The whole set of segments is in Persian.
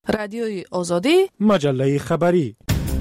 رادیوی آزادی، مجله خبری.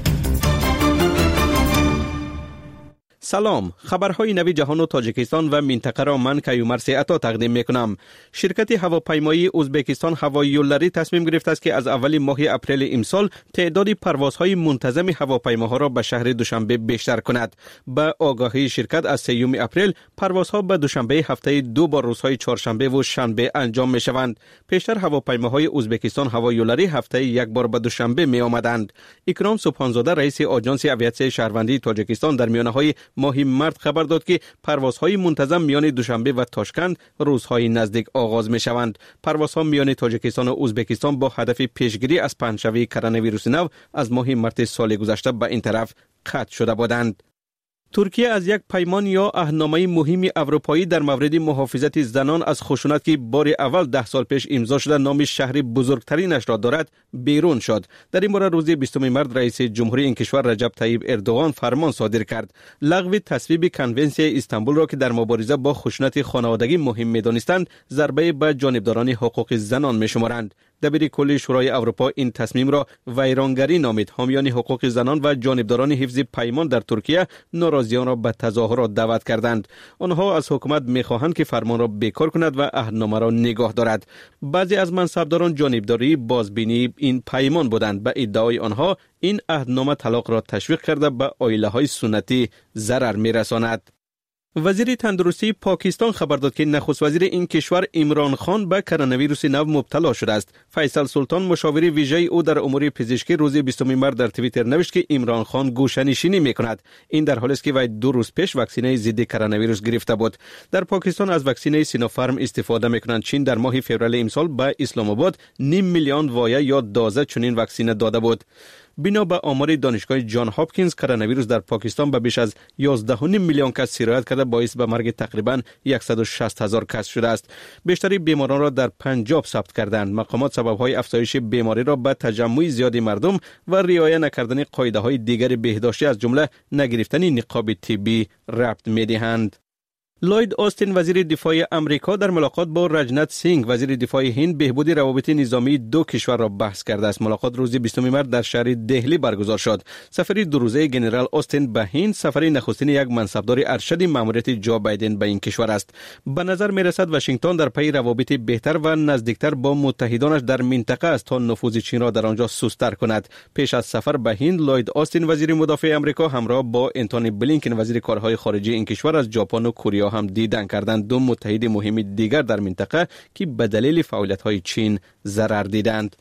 سلام، خبرهای نوی جهان و تاجیکستان و منطقه را من کیومرث عطا تقدیم میکنم. شرکت هواپیمایی ازبکستان هوایی‌لری تصمیم گرفته است که از اول ماه اپریل امسال تعداد پروازهای منتظم هواپیماها را به شهر دوشنبه بیشتر کند. با آگاهی شرکت از 3 اپریل پروازها به دوشنبه هفته 2 با روزهای چهارشنبه و شنبه انجام می شوند. پیشتر هواپیماهای ازبکستان هوایی‌لری هفته یک بار به دوشنبه می آمدند. اکرام سبحانزاده رئیس آژانس آویاسیون شهروندی تاجیکستان در میانه‌های ماه مارس خبر داد که پروازهای منتظم میان دوشنبه و تاشکند روزهای نزدیک آغاز می شوند. پروازها میان تاجیکستان و ازبکستان با هدف پیشگیری از پنجشنبه کرونا ویروس نو از ماه مارس سال گذشته به این طرف قطع شده بودند. ترکیه از یک پیمان یا عهدنامه مهم اروپایی در مورد محافظت زنان از خشونت که بار اول 10 سال پیش امضا شده نام شهر بزرگترینش را دارد بیرون شد. در این باره روز 20 مارس رئیس جمهوری این کشور رجب طیب اردوغان فرمان صادر کرد. لغو تصویب کنونسیون استانبول را که در مبارزه با خشونت خانوادگی مهم می‌دانستند ضربه به جانبداران حقوق زنان می‌شمارند. دبیر کل شورای اروپا این تصمیم را ویرانگری نامید. حامیان حقوق زنان و جانبداران حفظ پیمان در ترکیه ناراضیان را به تظاهرات دعوت کردند. آنها از حکومت می‌خواهند که فرمان را بیکار کند و عهدنامه را نگاه دارد. بعضی از منصبداران جانبداری بازبینی این پیمان بودند. به ادعای آنها این عهدنامه طلاق را تشویق کرده به عائله‌های سنتی ضرر می‌رساند. وزیر تندرستی پاکستان خبر داد که نخست وزیر این کشور عمران خان به کرونا ویروس نو مبتلا شده است. فیصل سلطان مشاور ویژه او در امور پزشکی روز 20 مارس در توییتر نوشت که عمران خان گوشه‌نشینی می‌کند. این در حالی است که وی 2 روز پیش واکسینه ضد کرونا ویروس گرفته بود. در پاکستان از واکسینه سینوفارم استفاده می‌کنند. چین در ماه فوریه امسال به اسلام آباد 5 میلیون وایه یا دازه چنین واکسینه داده بود. بنا به آمار دانشگاه جان هاپکینز کرونا ویروس در پاکستان به بیش از 11.5 میلیون کس سرایت کرده باعث به مرگ تقریبا 160,000 کس شده است. بیشتری بیماران را در پنجاب ثبت کردند. مقامات سبب‌های افزایش بیماری را به تجمع زیاد مردم و رعایت نکردن قاعده‌های دیگر بهداشتی از جمله نگرفتن نقاب طبی ربط می‌دهند. لوید آستین وزیر دفاع امریکا در ملاقات با رجنات سینگ وزیر دفاع هند بهبود روابط نظامی دو کشور را بحث کرده است. ملاقات روز 20 مارس در شهر دهلی برگزار شد. سفر 2 روزه جنرال آستین به هند سفر نخستین یک منصبدار ارشد ماموریت جو بایدن به این کشور است. به نظر می‌رسد واشنگتن در پی روابط بهتر و نزدیکتر با متحدانش در منطقه است تا نفوذ چین را در آنجا سست‌تر کند. پیش از سفر به هند لوید آستین وزیر مدافع امریکا همراه با انتونی بلینکن وزیر کارهای خارجه این کشور از ژاپن و کره هم دیدن کردند. 2 متحد مهم دیگر در منطقه که به دلیل فعالیت‌های چین ضرر دیدند.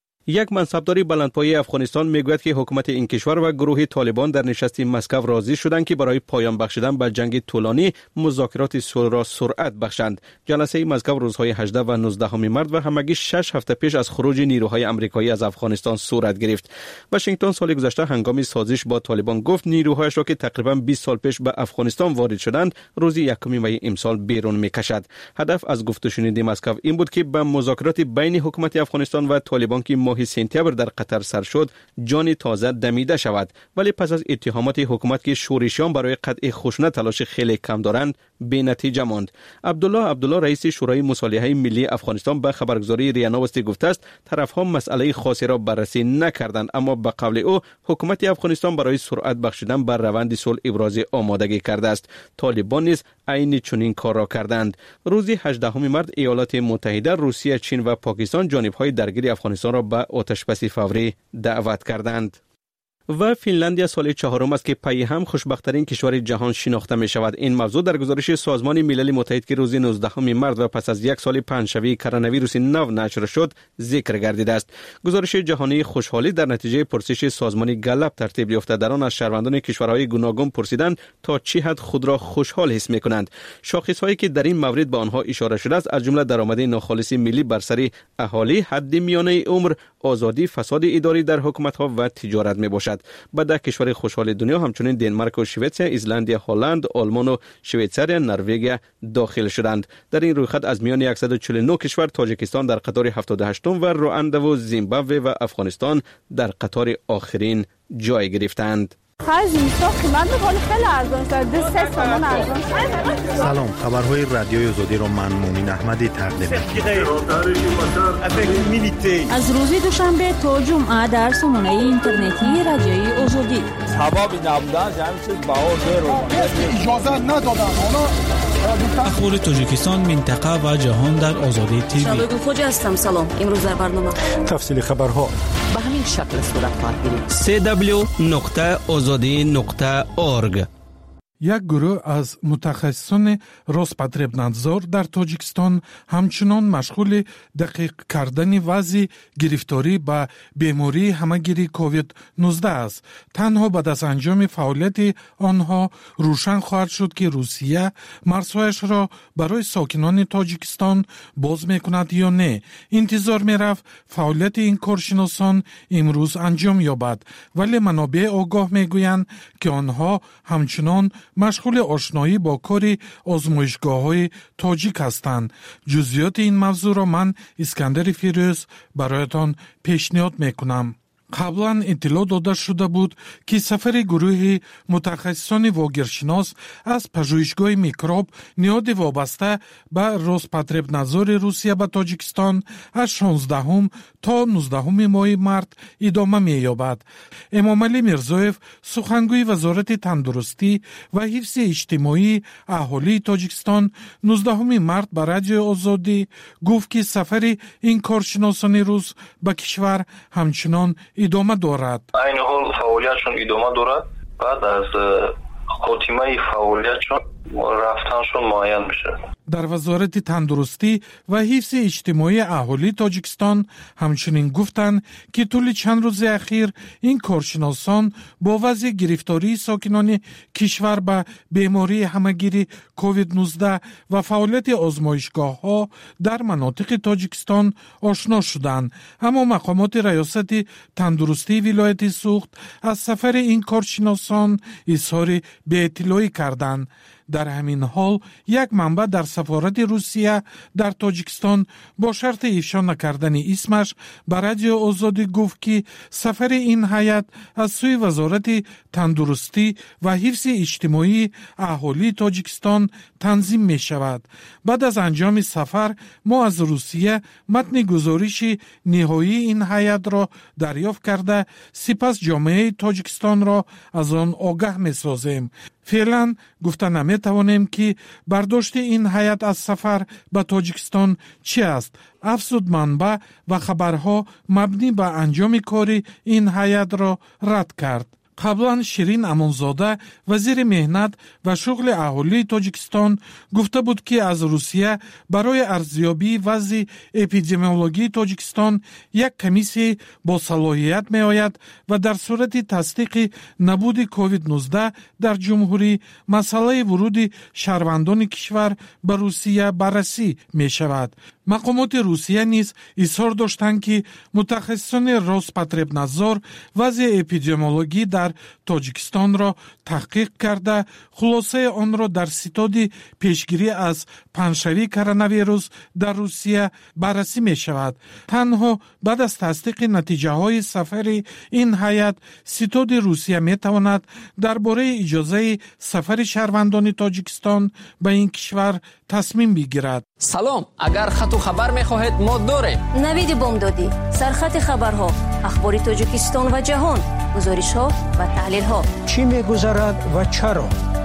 یک منصبدار بلندپایه افغانستان میگوید که حکومت این کشور و گروه طالبان در نشست مسکو راضی شدند که برای پایان بخشیدن به جنگ طولانی مذاکرات صلح را سرعت بخشند. جلسه مسکو روزهای 18 و 19 مارس و همگی 6 هفته پیش از خروج نیروهای آمریکایی از افغانستان صورت گرفت. واشنگتن سال گذشته هنگام سازش با طالبان گفت نیروهایش را که تقریبا 20 سال پیش به افغانستان وارد شدند روز 1 می امسال بیرون میکشد. هدف از گفت و شنود مسکو این بود که به مذاکرات بین حکومت افغانستان و طالبان که ماه سپتامبر در قطر سر شد جان تازه دمیده شود. ولی پس از اتهامات حکومت که شورشیان برای قطع خشونت تلاش خیلی کم دارند بی نتیجه ماند. عبدالله رئیس شورای مصالحه ملی افغانستان به خبرگزاری ریا نوستی گفته است طرفها مسئله خاصی را بررسی نکردند، اما به قول او حکومت افغانستان برای سرعت بخشیدن بر روند صلح ابراز آمادگی کرده است. طالبان نیز عین چنین کار را کردند. روز 18 مارس ایالات متحده، روسیه، چین و پاکستان جانبهای درگیر افغانستان را به آتش‌بسی فوری دعوت کردند. و فنلاندیا سال 4 است که پی هم خوشبخت‌ترین کشور جهان شناخته می شود. این موضوع در گزارش سازمان ملل متحد که روز 19 مارس و پس از 1 سال پنجشنبه کرونا ویروس نو نشر شد ذکر گردیده است. گزارش جهانی خوشحالی در نتیجه پرسش سازمان گالپ ترتیب یافته. در آن از شهروندان کشورهای گوناگون پرسیدند تا چه حد خود را خوشحال حس می کنند. شاخصهایی که در این مورد به آنها اشاره شده است از جمله درآمد ناخالص ملی بر سر اهالی، حد میانه عمر، آزادی، فساد اداری در حکومت‌ها و تجارت میباشد. به 10 کشور خوشحال دنیا همچنین دنمارک و سوئیسریا، ایسلند، هلند، آلمان و شویتزر، نروژ داخل شدند. در این رویخط از میان 149 کشور تاجیکستان در قطار 78 و رواندا و زیمبابوه و افغانستان در قطار آخرین جای گرفتند. خرج میساخت قیمت حال خیلی ارزان شد 3 تومان ارزان. سلام، خبرهای رادیوی آزادی رو من مومین احمدی تقدیم می‌کنم. از روز دوشنبه تا جمعه در سامانه اینترنتی رادیوی آزادی. سبب نبودن همین چیز بهار اجازه ندادن. اخبار تاجیکستان، منطقه و جهان در آزادی تیوی. شادو خوجا هستم. سلام. امروز در برنامه تفصیل خبرها به همین شکل صورت خواهد گرفت. www.azadi.org. یک گروه از متخصصان روسپاتربنادزور در تاجیکستان همچنان مشغول دقیق کردن وضع گرفتاری به بیماری همهگیری کووید 19 است. تنها بعد از انجام فعالیت آنها روشن خواهد شد که روسیه مرزهایش را برای ساکنان تاجیکستان باز میکند یا نه. انتظار میرفت فعالیت این کارشناسان امروز انجام یابد، ولی منابع آگاه میگویند که آنها همچنان مشغول آشنایی با کار آزمایشگاه‌های تاجیک هستند. جزئیات این موضوع را من اسکندر فیروز برایتان پیشنهاد میکنم. قبلا اطلاع داده شده بود که سفر گروه متخصصان واگیرشناس از پژوهشگاه میکروب نهاد وابسته به روسپاتربنادزور روسیه به تاجیکستان از 16 تا 19 ماه مارس ادامه می‌یابد. امامعلی میرزایف سخنگوی وزارت تندرستی و حفظ اجتماعی اهالی تاجیکستان 19 مارس به رادیو آزادی گفت که سفر این کارشناسان روس به کشور همچنان ادامه دارد. این حال فعالیتشون ادامه دارد. بعد از خاتمه فعالیتشون رفتنشون معین میشه. در وزارت تندرستی و حفظ اجتماعی اهالی تاجیکستان همچنین گفتند که طول چند روز اخیر این کارشناسان با وضع گرفتاری ساکنان کشور به بیماری همهگیری کووید 19 و فعالیت آزمایشگاه ها در مناطق تاجیکستان آشنا شدند. اما مقامات ریاست تندرستی ولایت سوخت از سفر این کارشناسان اظهار بی‌اطلاعی کردند. در همین حال یک منبع در سفارت روسیه در تاجیکستان با شرط افشا نکردن اسمش به رادیو آزادی گفت که سفر این هیئت از سوی وزارت تندرستی و حفظ اجتماعی اهالی تاجیکستان تنظیم می شود. بعد از انجام سفر ما از روسیه متن گزارش نهایی این هیئت را دریافت کرده سپس جامعه تاجیکستان را از آن آگاه می سازیم. فعلا گفته نمیتوانیم که برداشت این هیئت از سفر به تاجیکستان چی است. افزود منبع و خبرها مبنی به انجام کار این هیئت را رد کرد. قبلا شیرین امانزاده وزیر مهنت و شغل اهالی تاجیکستان گفته بود که از روسیه برای ارزیابی وضع اپیدمیولوژی تاجیکستان یک کمیسیون با صلاحیت می آید و در صورت تصدیق نبود کووید 19 در جمهوری مسئله ورود شهروندان کشور به روسیه بررسی می شود. مقامات روسیه نیز اظهار داشتند که متخصصان روسپاتربنادزور وضع اپیدمیولوژی در تاجیکستان را تحقیق کرده خلاصه آن را در ستاد پیشگیری از پنشری کرونا ویروس در روسیه بررسی می شود. تنها بعد از تصدیق نتیجه های سفر این هیئت ستاد روسیه می تواند درباره اجازه سفر شهروندان تاجیکستان به این کشور تصمیم بگیرد. سلام، اگر خط و خبر میخواهید ما داریم. نوید بامدادی، سرخط خبرها، اخبار تاجیکستان و جهان، گزارش ها و تحلیل ها. چی میگذرد و چرا؟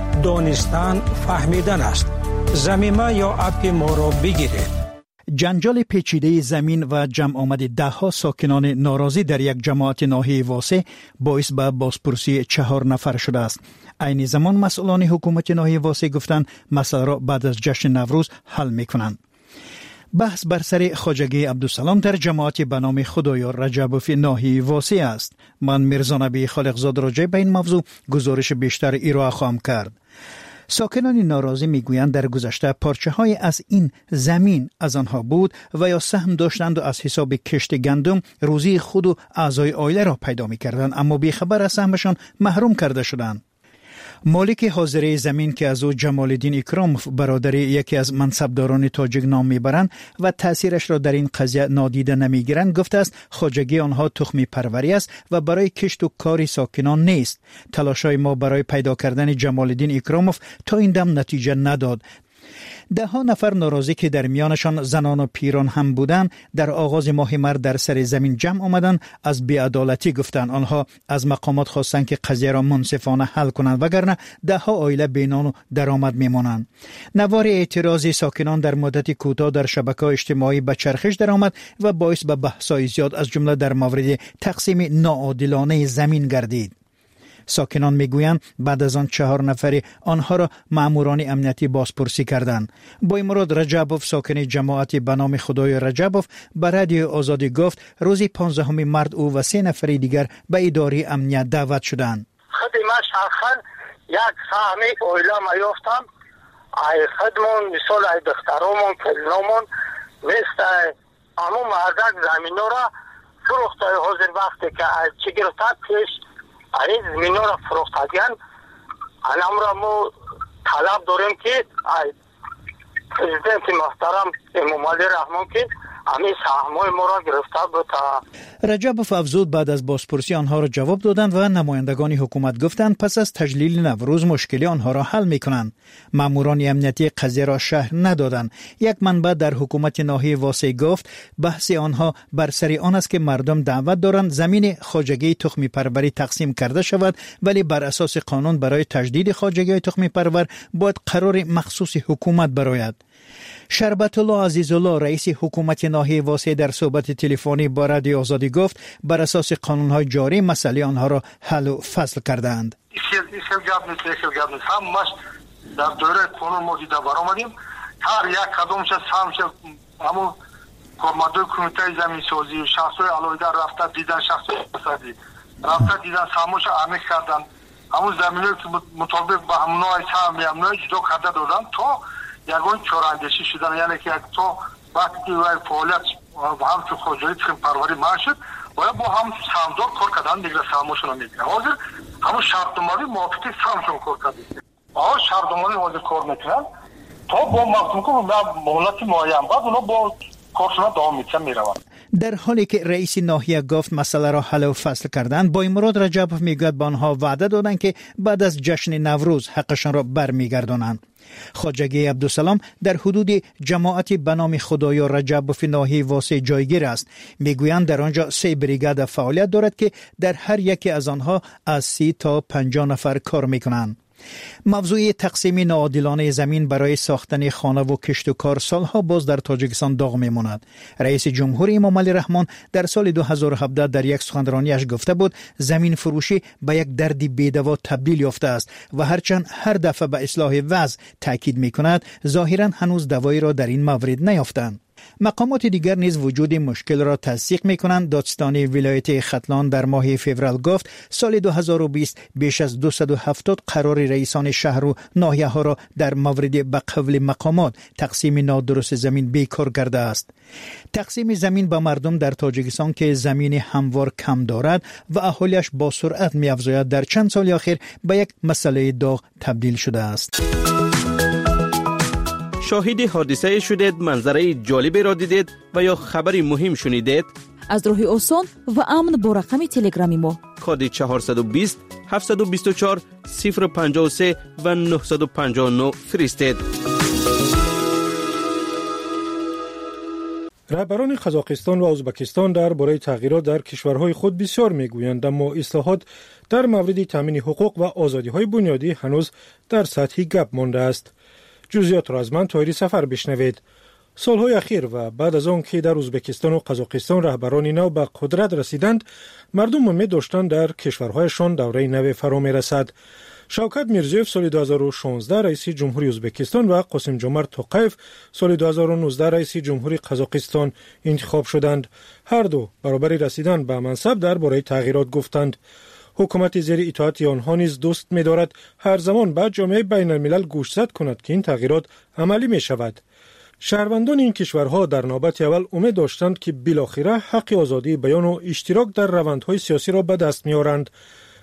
دانستن فهمیدن است. زمینه یا اپ ما را بگیرید. جنجال پیچیده زمین و جمع آمد دهها ساکنان ناراضی در یک جماعت ناحیه واسه باعث به بازپرسی 4 نفر شده است. عین زمان مسئولان حکومت ناحیه واسه گفتند مسئله را بعد از جشن نوروز حل میکنند. بحث بر سر خواجگی عبدالسلام در جماعت به نام خدایار رجبوف ناحیه واسه است. من میرزا نبی خالقزاد راجع به این موضوع گزارش بیشتر ارائه خواهم کرد. ساکنان ناراضی میگویند در گذشته پارچه های از این زمین از آنها بود و یا سهم داشتند و از حساب کشت گندم روزی خود و اعضای عائله را پیدا میکردند، اما بیخبر از سهمشان محروم کرده شدند. مالک حاضره زمین که از او جمالالدین اکراموف برادر یکی از منصبداران تاجیک نام میبرند و تاثیرش را در این قضیه نادیده نمیگیرند گفته است خواجگی آنها تخمی پروری است و برای کشت و کار ساکنان نیست. تلاشای ما برای پیدا کردن جمالالدین اکراموف تا این دم نتیجه نداد. 10 نفر ناراضی که در میانشان زنان و پیران هم بودند در آغاز ماه مارس در سر زمین جمع آمدند از بی‌عدالتی گفتند. آنها از مقامات خواستند که قضیه را منصفانه حل کنند وگرنه 10 عائله بی‌نان و درآمد میمانند. نوار اعتراضی ساکنان در مدت کوتاه در شبکه‌های اجتماعی به چرخش درآمد و باعث به بحث‌های زیاد از جمله در مورد تقسیم ناعادلانه زمین گردید. ساکنان میگویند بعد از آن 4 نفر آنها را ماموران امنیتی بازپرسی کردند. بایمراد رجبوف ساکن جماعت به نام خدای رجبوف به رادیو آزادی گفت روز 15 مارس او و 3 نفر دیگر به اداره امنیت دعوت شدند. خدمت شخصا یک سهم اویلا ما یافتم ای خدمون مثال ای دخترامون کلنامون مثل امو مردک زمینو را فروخته حاضر وقتی که چگرتت پیش این زمینو را فروختگیان انام را مو طلب داریم که پرزیدنت محترم امامعلی رحمان که همین سهمای ما را گرفته بود. رجبوف افزود بعد از بازپرسی آنها را جواب دادند و نمایندگان حکومت گفتند پس از تجلیل نوروز مشکلی آنها را حل میکنند. ماموران امنیتی قضیه را شرح ندادند. یک منبع در حکومت ناحیه واسه گفت بحث آنها بر سر آن است که مردم دعوت دارند زمین خواجگی تخمی پروری تقسیم کرده شود، ولی بر اساس قانون برای تجدید خواجگی تخمی پرور باید قرار مخصوص حکومت براید. شربت الله عزیزالله رئیس حکومت ناحیه واسه در صحبت تلفنی با رادیو آزادی گفت بر اساس قانون‌های جاری مسئله آنها را حل و فصل کردند. همش در دوره قانون ما دیده برآمدیم. هر یک کدومش همش همون کارمندای کمیته زمین سازی و شخصای علاوه رفته دیدن شخصای اقتصادی رفته دیدن سهمش عمیق کردن. همون زمینایی که مطابق به همونای سهم همونای جدا کرده دادن تا یگان چوراندیشی شدن، یعنی که تا وقتی وای فعالیت و هم تو خواجگی تخم پروری شد باید با هم سهمدار کار کردن دیگه سهمشون رو میگیرن. حاضر همون شرطنامه موافق سهمشون کار کردن. شرطنامه حاضر کار میکنن تا با مقدم کنم مهلت معین بعد اونا با کارشون دوام میروند. در حالی که رئیس ناحیه گفت مسئله را حل و فصل کردند، بایمراد رجبوف میگوید به آنها وعده دادند که بعد از جشن نوروز حقشان را برمیگردانند. خواجگی عبدالسلام در حدود جماعت به نام خدای رجبوف ناحیه واسه جایگیر است. میگویند در آنجا 3 بریگاد فعالیت دارد که در هر یکی از آنها از 30 تا 50 نفر کار میکنند. موضوع تقسیم ناعادلانه زمین برای ساختن خانه و کشت و کار سالها باز در تاجیکستان داغ میماند. رئیس جمهور امامعلی رحمان در سال 2017 در یک سخنرانیش گفته بود زمین فروشی به یک درد بی‌دوا تبدیل یافته است و هرچند هر دفعه به اصلاح وضع تاکید میکند ظاهرا هنوز دوایی را در این مورد نیافتند. مقامات دیگر نیز وجود مشکل را تصدیق می‌کنند. دادستانی ولایت ختلان در ماه فوریه گفت سال 2020 بیش از 270 قرار رئیسان شهر و ناحیه ها را در مورد به قول مقامات تقسیم نادرست زمین بیکار کرده است. تقسیم زمین به مردم در تاجیکستان که زمین هموار کم دارد و اهالیش با سرعت می‌افزاید در چند سال اخیر به یک مسئله داغ تبدیل شده است. شاهد حادثه شدید، منظره جالبی را دیدید و یا خبری مهم شنیدید؟ از راه آسان و امن با رقم تلگرامی ما کد 420 724 053 و 959 فرستید. رهبران قزاقستان و ازبکستان درباره تغییرات در کشورهای خود بسیار میگویند، اما اصلاحات در مورد تامین حقوق و آزادی‌های بنیادی هنوز در سطح گپ مانده است. جزئیات را از من طاهری سفر بشنوید. سالهای اخیر و بعد از آن که در ازبکستان و قزاقستان رهبران نو به قدرت رسیدند، مردم امید داشتند در کشورهایشان دوره نو فرا می‌رسد. شوکت میرزیوف سال 2016 رئیس جمهوری ازبکستان و قاسم جمرت توقیف سال 2019 رئیس جمهوری قزاقستان انتخاب شدند. هر دو برابر رسیدن به منصب درباره تغییرات گفتند. حکومت زیر اطاعت آنها نیز دوست می‌دارد هر زمان بعد جامعه بین الملل گوشزد کند که این تغییرات عملی می شود. شهروندان این کشورها در نوبت اول امید داشتند که بالاخره حق آزادی بیان و اشتراک در روندهای سیاسی را به دست می‌آورند.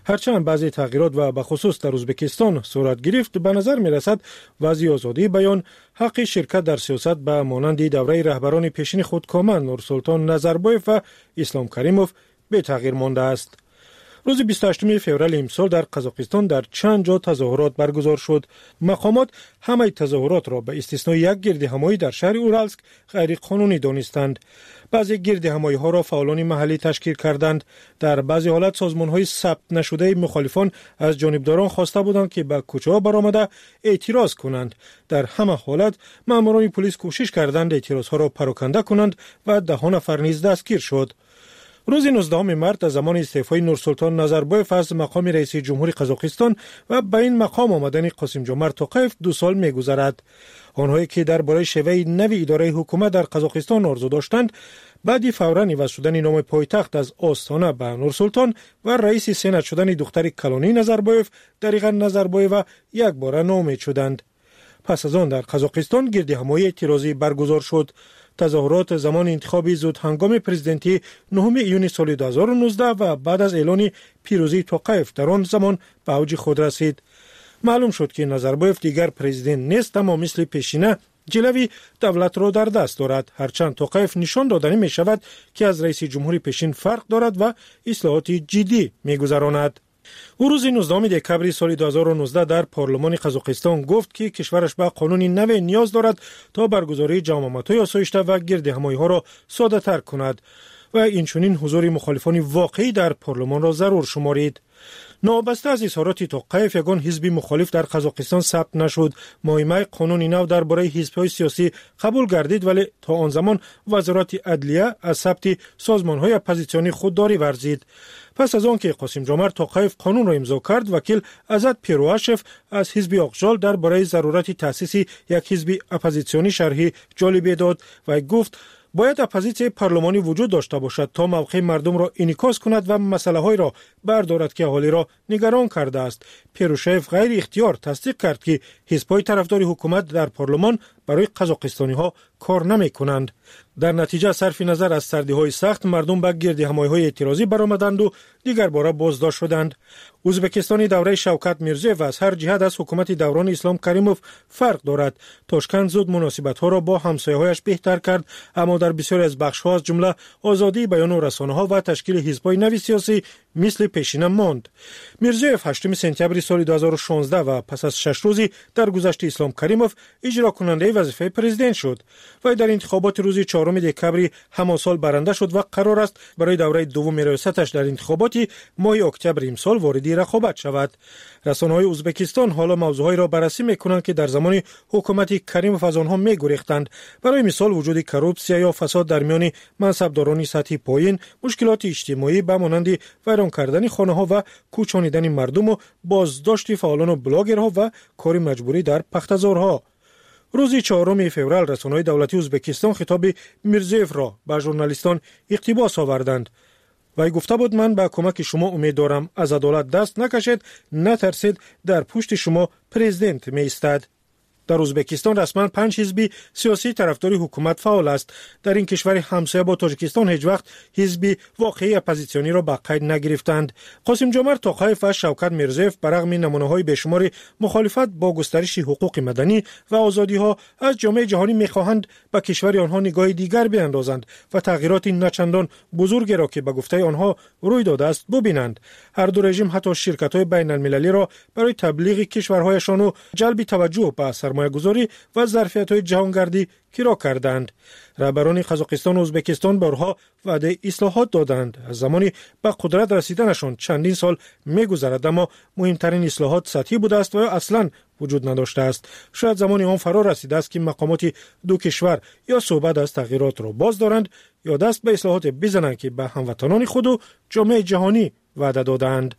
هرچند بعضی تغییرات و به خصوص در ازبکستان صورت گرفت، به نظر می رسد وضعی آزادی بیان، حق شرکت در سیاست به مانند دوره رهبران پیشین خود کامل نورسلطان نظربایف و اسلام کریموف به تغییر مانده است. روز 28 فوریه امسال در قزاقستان در چند جا تظاهرات برگزار شد. مقامات همه تظاهرات را به استثنای یک گردهمایی در شهر اورالسک غیر قانونی دانستند. بعضی گردهمایی ها را فعالان محلی تشکیل کردند. در بعضی حالت سازمان های ثبت نشده مخالفان از جانبداران خواسته بودند که به کوچه ها برآمده اعتراض کنند. در همه حالت ماموران پلیس کوشش کردند اعتراض ها را پراکنده کنند و 10 نفر نیز دستگیر شد. روز 19 مارس از زمان استعفای نورسلطان نظربایف از مقام رئیس جمهوری قزاقستان و به این مقام آمدن قاسم جمعت توقیف 2 سال می‌گذرد. آنهایی که درباره شیوه نو اداره حکومت در قزاقستان آرزو داشتند، بعد فوراً عوض شدن نام پایتخت از آستانه به نورسلطان و رئیس سنت شدن دختر کلانی نظربایف دریغا نظربایف یک بار ناامید شدند. پس از آن در قزاقستان گردهمایی اعتراضی برگزار شد. تظاهرات زمان انتخاب زود هنگام پرزیدنتی 9 ایون سال 2019 و بعد از اعلان پیروزی توقیف در آن زمان به اوج خود رسید. معلوم شد که نظربایف دیگر پرزیدنت نیست، اما مثل پیشینه جلوی دولت را در دست دارد. هرچند توقیف نشان دادنی می شود که از رئیس جمهوری پیشین فرق دارد و اصلاحات جدی می گذراند. او روز 19 دکبر سال 2019 در پارلمان قزاقستان گفت که کشورش به قانونی نو نیاز دارد تا برگزاری جمعیت‌های آسایشته و گردهمایی‌ها را ساده‌تر کند و اینچنین حضور مخالفان واقعی در پارلمان را ضرور شمارید. نابسته از اظهارات توقیف یگان حزب مخالف در قزاقستان ثبت نشد. مایمه قانون نو درباره حزب‌های سیاسی قبول گردید، ولی تا آن زمان وزارت عدلیه از ثبت سازمان‌های اپوزیسیونی خودداری ورزید. پس از آن که قاسم جمعت توقیف قانون را امضا کرد، وکیل ازاد پیرواشف از حزب آقجال درباره ضرورت تأسیس یک حزب اپوزیسیونی شرحی جالبی داد و گفت باید اپوزیسیون پارلمانی وجود داشته باشد تا موقع مردم را انعکاس کند و مسائلی را بردارد که اهالی را نگران کرده است. پیروشیف غیر اختیار تصدیق کرد که حزب‌های طرفدار حکومت در پارلمان برای قزاقستانی‌ها کار نمی‌کنند. در نتیجه صرف نظر از سردی‌های سخت، مردم به گردهمایی‌های اعتراضی برآمدند و دیگر باره بازداشت شدند. ازبکستان دوره شوکت میرزیوف از هر جهت از حکومت دوران اسلام کریموف فرق دارد. تاشکند زود مناسبت‌ها را با همسایه‌هایش بهتر کرد، اما در بسیاری از بخش‌ها از جمله آزادی بیان و رسانه‌ها و تشکیل حزب‌های نوی سیاسی مثل پیشینه ماند. میرزیوف 8 سپتامبر سال 2016 و پس از 6 روزی در گذشت اسلام کریموف اجرا کننده وظیفه پرزیدنت شد و در انتخابات روز 4 دکبر همان سال برنده شد و قرار است برای دوره دوم ریاستش در انتخابات ماه اکتبر امسال وارد رقابت شود. رسانه‌های ازبکستان حالا موضوعی را بررسی می‌کنند که در زمان حکومت کریموف از آنها می‌گریختند. برای مثال وجود کروپسیا یا فساد در میان منصبداران سطحی پایین، مشکلات اجتماعی به مانند ویران کردن خانه‌ها و کوچانیدن مردم و بازداشت فعالان و بلاگرها و کار مجبوری در پخته‌زارها. روز 4 فوریه رسانه‌های دولتی ازبکستان خطاب میرزیوف را به ژورنالیستان اقتباس آوردند. وی گفته بود من به کمک شما امید دارم، از عدالت دست نکشید، نترسید، در پشت شما پرزیدنت می ایستد. در ازبکستان رسما 5 حزب سیاسی طرفدار حکومت فعال است. در این کشور همسایه با تاجیکستان هیچ وقت حزب واقعی اپوزیسیونی را به قید نگرفتند. قاسم جمعت توقیف و شوکت میرزیوف برغم نمونه‌های بیشمار مخالفت با گسترش حقوق مدنی و آزادی‌ها از جامعه جهانی می‌خواهند به کشور آنها نگاه دیگر بیاندازند و تغییرات نچندان بزرگی را که به گفته آنها روی داده است ببینند. هر دو رژیم حتی شرکت‌های بین‌المللی را برای تبلیغ کشورهایشان و جلب توجه به سرمایه‌گذاری و ظرفیت‌های جهانگردی کرا کردند. رهبران قزاقستان و ازبکستان بارها وعده اصلاحات دادند. از زمانی به قدرت رسیدنشان چندین سال می‌گذرد، اما مهمترین اصلاحات سطحی بوده است و اصلاً وجود نداشته است. شاید زمانی آن فرا رسیده است که مقامات دو کشور یا صحبت از تغییرات را باز دارند یا دست به اصلاحات بزنند که به هموطنان خود و جامعه جهانی وعده دادند.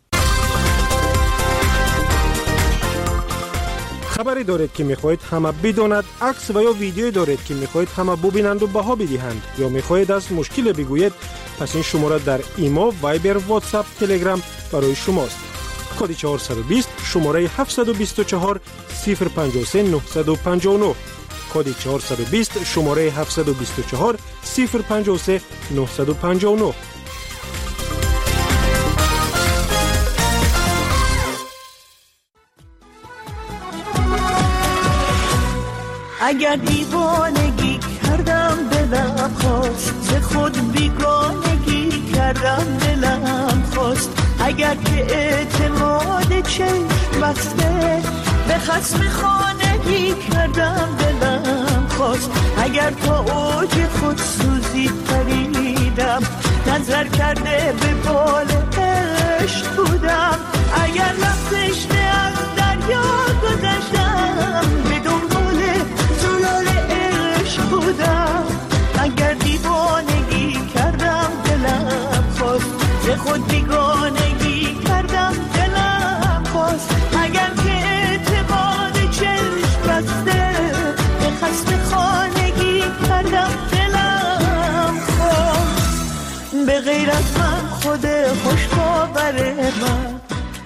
خبری دارید که میخواهید همه بداند، عکس و یا ویدیویی دارید که میخواهید همه ببینند و بها بدهند، یا میخواهید از مشکل بگویید، پس این شماره در ایما، وایبر، واتساپ، تلگرام برای شماست. کد 420 شماره 724 053 959. کد 420 شماره 724 053 959. اگر دیوانگی کردم دلم خواست، ز خود بیگانگی کردم دلم خواست. اگر که اعتماد چشم بسته به خصم خانگی کردم دلم خواست. اگر تا اوج خود سوزی پریدم، نظر کرده به بال عشق بودم. اگر رفتش از دریا گذشتم، به دنبال زلال عشق بودم. اگر دیوانگی کردم دلم خواست، ز خود بیگانگی کردم دلم خواست. اگر که اعتماد چشم بسته به خصم خانگی کردم دلم خواست. به غیر از من خود خوش باور من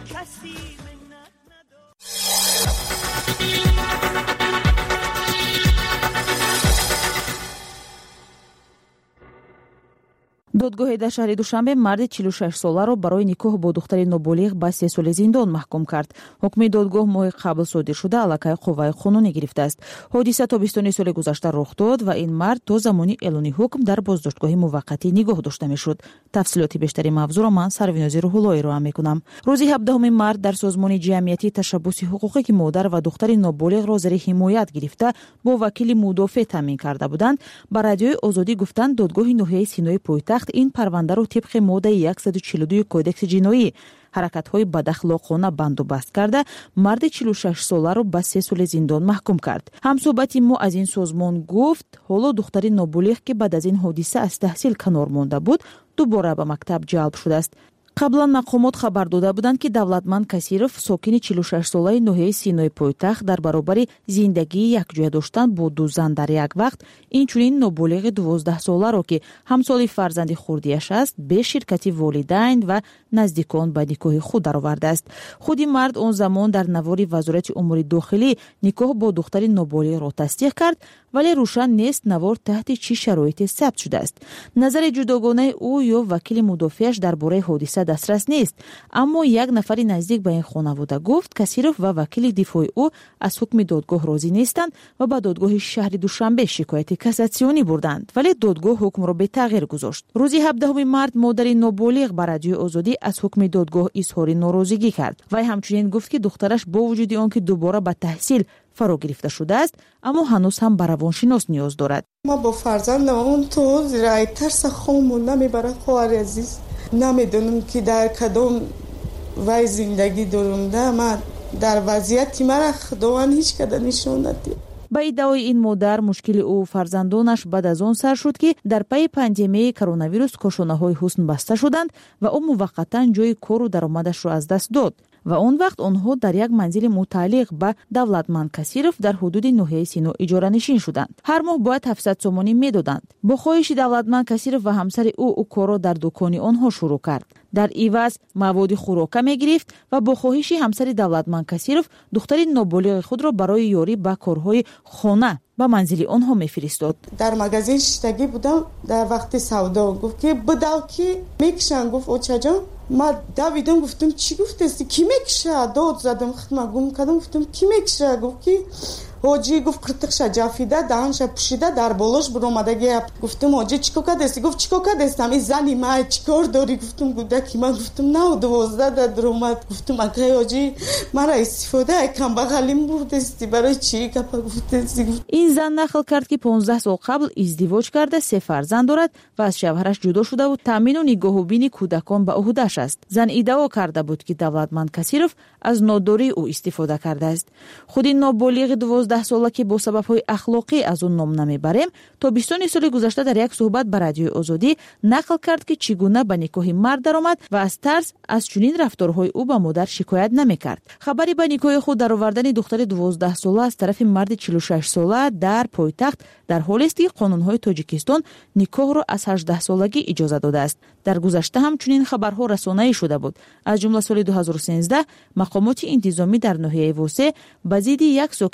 додгоҳе дар шаҳри душанбе марди 46 соларо барои никоҳ бо духтари ноболиғ ба 3 соли зиндон маҳкум кард. ҳукми додгоҳ моҳи қабл содир шуда, аллакай қувваи қонунӣ гирифтааст. ҳодиса тобистони соли гузашта рух дод ва ин мард то замони эълони ҳукм дар боздоштгоҳи муваққатӣ нигоҳ дошта мешуд. тафсилоти бештари мавзӯъро ман Сарвинози Рӯҳуллоҳ ироа мекунам. рӯзи 17 март дар созмони ҷамъияти ташаббуси ҳуқуқе ки модар ва духтари ноболиғро зери ҳимоят гирифта бо вакили мудофеъ таъмин карда буданд, ба радиои Озодӣ гуфтанд додгоҳи ноҳияи Синои пойтахт ин парвандаро тибқи моддаи 142 кодекси ҷиноӣ ҳаракатҳои бадахлоқона бандубаст карда марди 46 соларо ба 3 соли зиндон маҳкум кард. ҳамсоҳбати мо аз ин созмон гуфт ҳоло духтари ноболиғ ки баъд аз ин ҳодиса аз таҳсил канор монда буд, дубора ба мактаб ҷалб шудааст. қаблан мақомот хабар дода буданд ки Давлатманд Касиров, сокини 46 солаи ноҳияи Синои пойтахт, дар баробари зиндагии якҷоя доштан бо ду зан дар як вақт, инчунин ноболиғи 12 соларо ки ҳамсоли фарзанди хурдиаш аст, бе ширкати волидайн ва наздикон ба никоҳи худ даровардааст. худи мард он замон дар навори Вазорати умури дохилӣ никоҳ бо духтари ноболиғро тасдиқ кард, вале рӯшан нест навор таҳти чӣ шароите сабт шудааст. назари ҷудогонаи ӯ ё вакили мудофеаш дар бораи ҳодиса дастрас нест, аммо як нафари наздик ба ин хонавода гуфт Касиров ва вакили дифои ӯ аз ҳукми додгоҳ розӣ нестанд ва ба додгоҳи шаҳри Душанбе шикояти кассатсионӣ бурданд, вале додгоҳ ҳукмро бетағйир гузошт. рӯзи 17 март модари ноболиғ ба радиои Озодӣ аз ҳукми додгоҳ изҳори норозигӣ кард. вай ҳамчунин гуфт ки духтараш бо вуҷуди он ки дубора ба таҳсил фаро гирифта шудааст, аммо ҳанӯз ҳам ба равоншинос ниёз дорад. ма бо фарзандам он то зираи тарса хому намебарад. хоҳари азиз, намедонам ки дар кадом вай зиндагӣ дорам. ма дар вазъияти мара худованд ҳеҷ када нишон надид. ба иддаои ин модар мушкили ӯ фарзандонаш баъд аз он сар шуд ки дар пайи пандемияи коронавирус кошонаҳои ҳусн баста шуданд ва ӯ муваққатан ҷои кору даромадашро аз даст дод. ва он вақт онҳо дар як манзили мутааллиқ ба Давлатманд Касиров дар ҳудуди ноҳияи Сино иҷоранишин шуданд. ҳар моҳ бояд 700 сомонӣ медоданд. бо хоҳиши Давлатманд Касиров ва ҳамсари ӯ корро дар дукони онҳо шурӯъ кард. дар иваз маводи хӯрока мегирифт ва бо хоҳиши ҳамсари Давлатманд Касиров духтари ноболиғи худро барои ёрӣ ба корҳои хона ба манзили онҳо мефиристод. дар магазин шиштагӣ будам, дар вақти савдо гуфт ки бидав ки мекишанд. гуфт очаҷон, ма давидам, гуфтам чӣ гуфтасти, ки мекиша? дод задам, хидмат гум кардам, гуфтам ки мекиша? гуфт ки ҳоҷӣ. гуфт қиртиқша ҷафида, даҳанша пӯшида, дар болош биромадагия. гуфтам ҳоҷӣ чӣ кор кардасти? гуфт чӣ кор кардастам, ин зани май чӣ кор дорӣ? гуфтам гудаки ман. гуфтам 9-12 да дуромад. гуфтам акай ҳоҷӣ мара истифодаи камбағалим бурдасти, барои чӣ гапа гуфтасти? ин зан нақл кард ки 15 сол қабл издивоҷ карда 3 фарзанд дорад ва аз шавҳараш ҷудо шудаву таъмину нигоҳубини кӯдакон ба уҳдаш аст. зан иддао карда буд ки Давлатманд Касиров аз нодории ӯ истифода кардааст. худи ноболиғи 12 сола ки бо сабабҳои ахлоқӣ аз он ном намебарем, тобистони соли гузашта дар як суҳбат ба радиои Озодӣ нақл кард ки чӣ гуна ба никоҳи мард даромад ва аз тарс аз чунин рафторҳои ӯ ба модар шикоят намекард. хабари ба никоҳи худ даровардани духтари 12 сола аз тарафи марди 46 сола дар пойтахт дар ҳолест ки қонунҳои Тоҷикистон никоҳро аз 18 солагӣ иҷоза додааст. дар гузашта ҳам чунин хабарҳо расонаӣ шуда буд. аз ҷумла соли 2013 мақомоти интизомӣ дар ноҳияи Восе ба зидди як сокини ин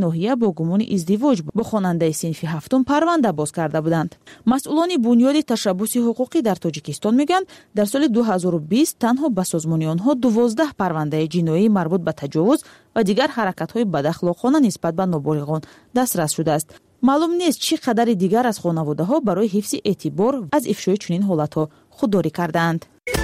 ناحیه با گمان ازدواج با خواننده صنف هفتم پرونده باز کرده بودند. مسئولان بنیاد تشبث حقوقی در تاجیکستان میگویند در سال 2020 تنها به سازمان آنها 12 پرونده جنایی مربوط به تجاوز و دیگر حرکت‌های بداخلاقانه نسبت به نابالغان دسترس شده است. معلوم نیست چقدر دیگر از خانواده‌ها برای حفظ اعتبار از افشای چنین حالت‌ها خودداری کردند.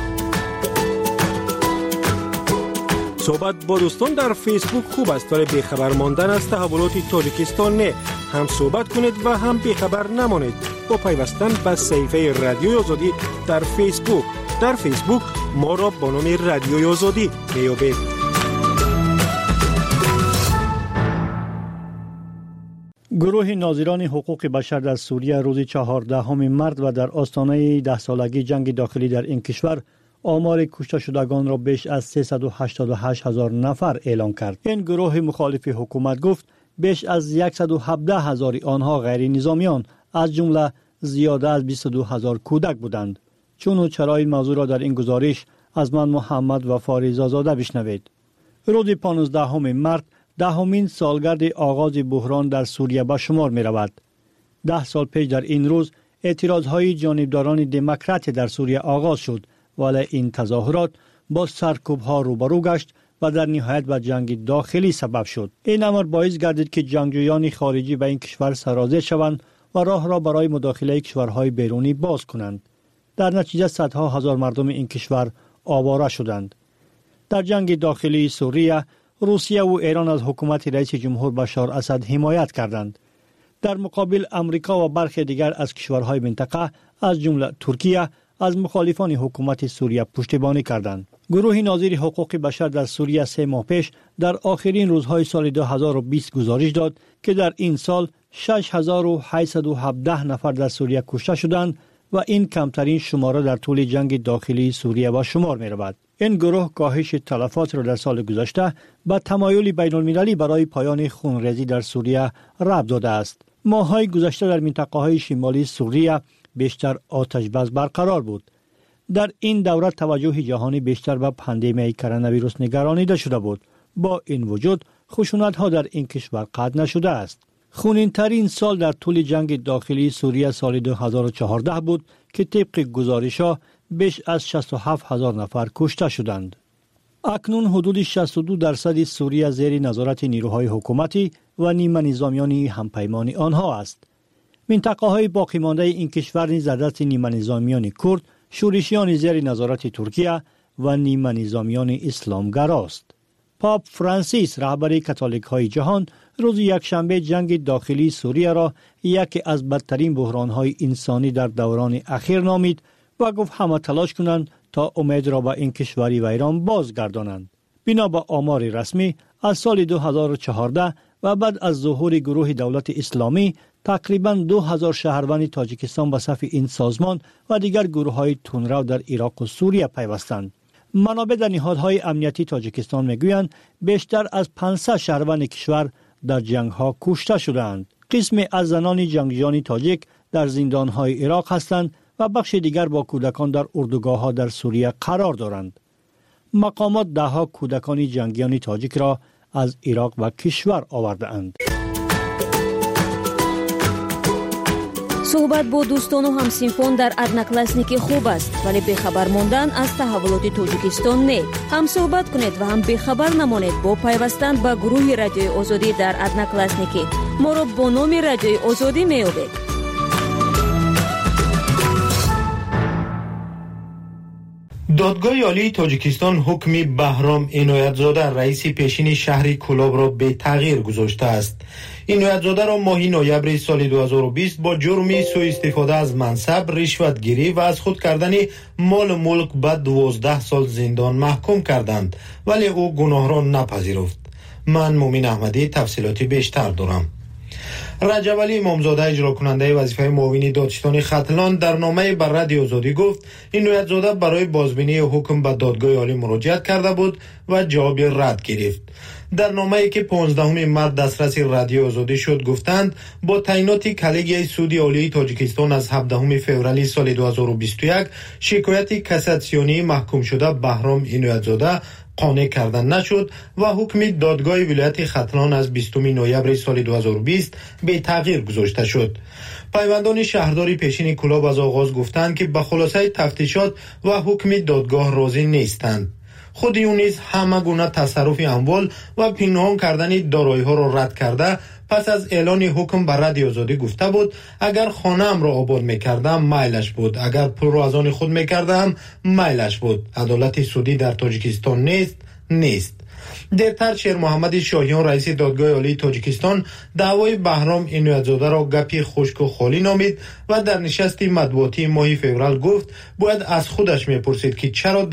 صحبت با دوستان در فیسبوک خوب است ولی بیخبر ماندن از تحولات تاجیکستان نه. هم صحبت کنید و هم بیخبر نمانید با پیوستن به صفحه رادیوی آزادی در فیسبوک. در فیسبوک ما را با نام رادیوی آزادی میابید. گروه ناظران حقوق بشر در سوریه روز 14 مارس و در آستانه 10 سالگی جنگ داخلی در این کشور آمار کشته شدگان را بیش از 388,000 نفر اعلام کرد. این گروه مخالف حکومت گفت بیش از 117,000 آنها غیر نظامیان از جمله زیاده از 22,000 کودک بودند. چون و چرا این موضوع را در این گزارش از من محمد و فاریزا زاده بشنوید. روز 15 مارس دهمین سالگرد آغاز بحران در سوریه به شمار می رود. 10 سال پیش در این روز اعتراضهای جانبداران دموکرات در سوریه آغاز شد ولی این تظاهرات با سرکوب‌ها روبرو گشت و در نهایت به جنگ داخلی سبب شد. این امر باعث گردید که جنگجویان خارجی به این کشور سرازیر شوند و راه را برای مداخله کشورهای بیرونی باز کنند. در نتیجه صدها هزار مردم این کشور آواره شدند. در جنگ داخلی سوریه روسیه و ایران از حکومت رئیس جمهور بشار اسد حمایت کردند. در مقابل امریکا و برخی دیگر از کشورهای منطقه از جمله ترکیه از مخالفان حکومت سوریه پشتیبانی کردند. گروه ناظر حقوق بشر در سوریه 3 ماه پیش در آخرین روزهای سال 2020 گزارش داد که در این سال 6,817 نفر در سوریه کشته شدند و این کمترین شماره در طول جنگ داخلی سوریه به شمار می رود. این گروه کاهش تلفات را در سال گذشته به تمایل بین المللی برای پایان خونریزی در سوریه ربط داده است. ماه‌های گذشته در منطقه‌های شمالی سوریه بیشتر آتش بس برقرار بود. در این دوره توجه جهانی بیشتر به پاندمی کرونا ویروس نگرانیده شده بود. با این وجود خشونت‌ها در این کشور قطع نشده است. خونین‌ترین سال در طول جنگ داخلی سوریه سال 2014 بود که طبق گزارش‌ها بیش از 67,000 نفر کشته شدند. اکنون حدود 62% سوریه زیر نظارت نیروهای حکومتی و نیمه نظامیان همپیمان آنها است. منطقه‌های باقی مانده این کشور نیز در دست نیمه نظامیان کرد، شورشیان زیر نظارت ترکیه و نیمه نظامیان اسلامگراست. پاپ فرانسیس رهبر کاتولیک‌های جهان روز یکشنبه جنگ داخلی سوریه را یکی از بدترین بحران‌های انسانی در دوران اخیر نامید و گفت همه تلاش کنند تا امید را به این کشوری ویران بازگردانند. بنا به آمار رسمی از سال 2014 و بعد از ظهور گروه دولت اسلامی تقریباً 2,000 شهروند تاجیکستان به صف این سازمان و دیگر گروه‌های تندرو در عراق و سوریه پیوستند. منابع در نهادهای امنیتی تاجیکستان میگویند بیشتر از 500 شهروند کشور در جنگ‌ها کشته شدند. قسمی از زنان جنگجویان تاجیک در زندان‌های عراق هستند و بخش دیگر با کودکان در اردوگاه‌ها در سوریه قرار دارند. مقامات ده‌ها کودکان جنگیان تاجیک را از عراق و کشور آورده‌اند. صحبت با دوستان و همسنفان در ادناکلاسنیک خوب است ولی بیخبر ماندن از تحولات تاجیکستان نه. هم صحبت کنید و هم بیخبر نمانید با پیوستن به گروه رادیوی آزادی در ادناکلاسنیک. ما را با نام رادیوی آزادی میابید. دادگاه عالی تاجیکستان حکم بهرام عنایت‌زاده رئیس پیشین شهر کولاب را به تغییر گذاشته است. عنایت‌زاده را ماه نوامبر سال 2020 با جرم سوء استفاده از منصب، رشوتگیری و از خود کردن مال و ملک به 12 سال زندان محکوم کردند ولی او گناه را نپذیرفت. من مومن احمدی تفصیلاتی بیشتر دارم. رجب علی امامزاده اجرا کننده وظیفه معاون دادستان ختلان در نامه بر رادیو آزادی گفت عنایت‌زاده برای بازبینی حکم به دادگاه عالی مراجعت کرده بود و جواب رد گرفت. در نامه‌ای که 15 مارس دسترس رادیو آزادی شد گفتند با تعیینات کلیگی سود عالی تاجیکستان از 17 فوریه سال 2021 شکایت کاساسیونی محکوم شده بهرام عنایت‌زاده قانع کردن نشد و حکم دادگاه ولایت ختلان از 20 نوامبر سال 2020 به تغییر گذاشته شد. پیوندان شهرداری پیشین کلاب از آغاز گفتند که به خلاصه تفتیشات و حکم دادگاه راضی نیستند. خود او نیز همه گونه تصرف اموال و پنهان کردن دارایی‌ها را رد کرده پس از اعلان حکم بر رد آزادی گفته بود اگر خانه‌ام را آباد می‌کردم میلش بود، اگر پول را از آن خود می‌کردم میلش بود. عدالت سودی در تاجیکستان نیست. دیرتر شیر محمد شاهیان رئیس دادگاه عالی تاجیکستان دعوای بهرام عنایت‌زاده را گپی خشک و خالی نامید و در نشست مطبوعاتی ماه فوریه گفت باید از خودش میپرسید که چرا